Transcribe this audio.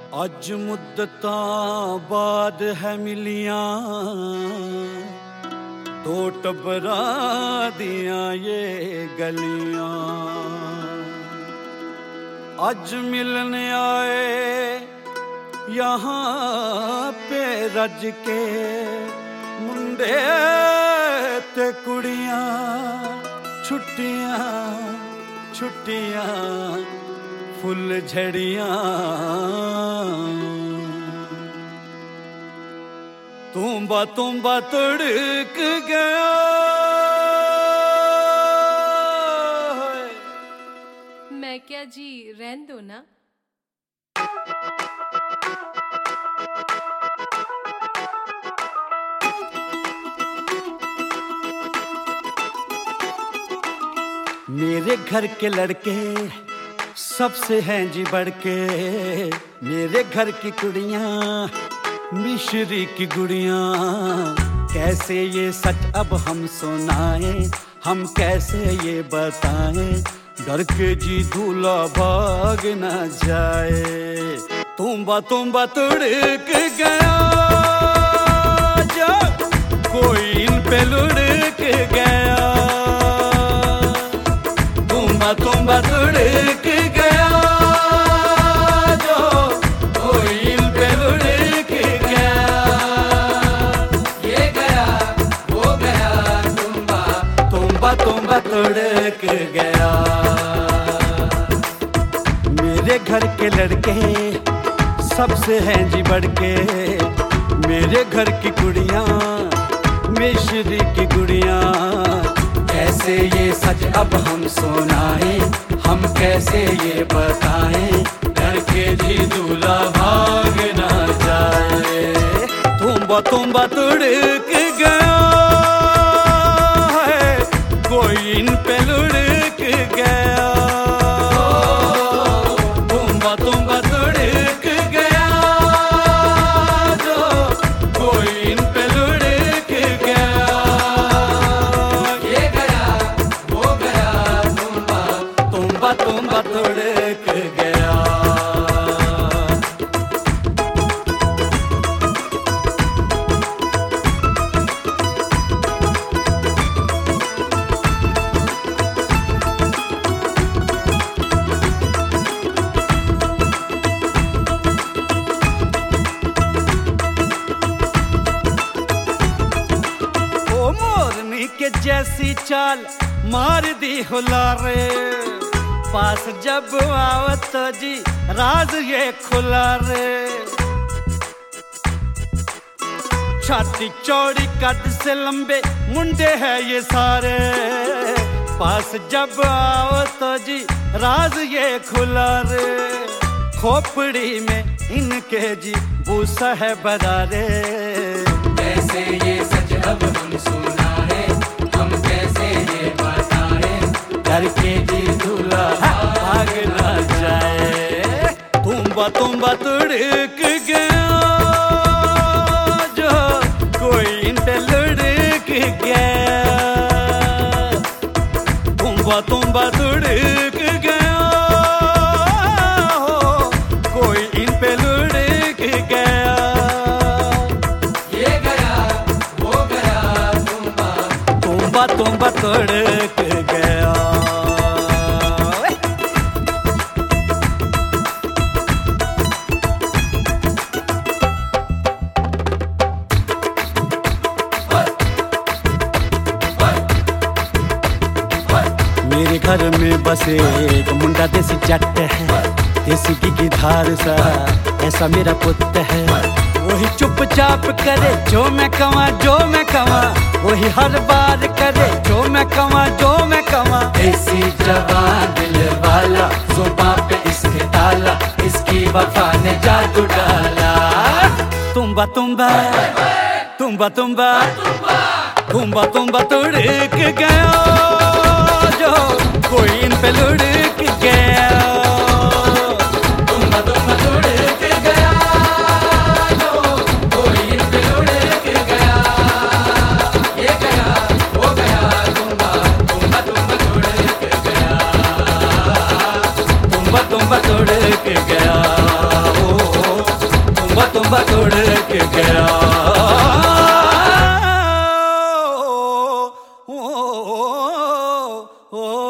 अज मुद्दतां बाद है मिलियां दो टब्बरां दियां ये गलियां। अज मिलने आए यहाँ पे रज के मुंडे ते कुड़ियां, छुट्टियां छुट्टियां फुल झड़ियां। तुम्बा तुम्बा तड़क गया मैं क्या जी, रहन दो ना। मेरे घर के लड़के सबसे हैं जी बढ़ के, मेरे घर की कुड़ियां मिश्री की गुड़ियां। कैसे ये सच अब हम सुनाएं, हम कैसे ये बताएं, डर के जी दूल्हा भाग न जाए। तुम्बा तुम्बा तड़क गया जब कोई इन पे लुढ़क गया। तुम्बा तुम्बा तड़क गया जो कोई इन पे लुढ़क गया। ये गया वो गया तुम्बा तुम्बा तुम्बा तड़क गया। मेरे घर के लड़के सबसे हैं जी बढ़ के, मेरे घर की कुड़ियां मिश्री की गुड़ियां। कैसे ये सच अब हम सुनाएं, हम कैसे ये बताएं, घर के जी दूल्हा भाग ना जाए। तुम्बा तुम्बा तड़क गया है कोई इन पे लुढ़क गया। तुम्बा तुम्बा तड़क गया जो कोई इन पे लुढ़क गया। ये गया वो गया तुम्बा तुम्बा तुम्बा तड़क गया। के जैसी चाल मार दी हुलारे, पास जब आवत तो जी राज ये खुला रे। छाती चौड़ी कद से लंबे मुंडे है ये सारे, पास जब आवत तो जी राज ये खुला रे। खोपड़ी में इनके जी भूसा है बरारे। कैसे ये सच अब हम सुनाए, हम कैसे ये बताएं, घर के जी दूल्हा भाग ना जाए। तुम्बा तुम्बा तड़क गया जो कोई इन पे लुढ़क गया। तुम्बा तुम्बा तड़क गया हो कोई इन पे लुढ़क गया। ये गया वो गया तुम्बा तुम्बा तुम्बा तड़क गया। मेरे घर में बसे एक मुंडा देसी जट है, देसी की धार सा ऐसा मेरा पुत है। वही चुपचाप करे जो मैं कमा जो मैं कमा, वही हर बार करे जो मैं कमा जो मैं कमा। ऐसी जवान दिल वाला, जुबां पे इसके ताला, इसकी वफा ने जादू डाला। तुम्बा तुम्बा तुम्बा तुम्बा तुम्बा तुम्बा तड़क गया जो कोई इन पे लुढ़क गया। तुम्बा तुम्बा तड़क गया जो कोई इन पे लुढ़क गया। ये गया वो गया तुम्बा तुम्बा तुम्बा तड़क गया। तुम्बा तुम्बा तड़क गया। ओ तुम्बा तोड़ के गया। ओ, ओ, ओ, ओ, ओ,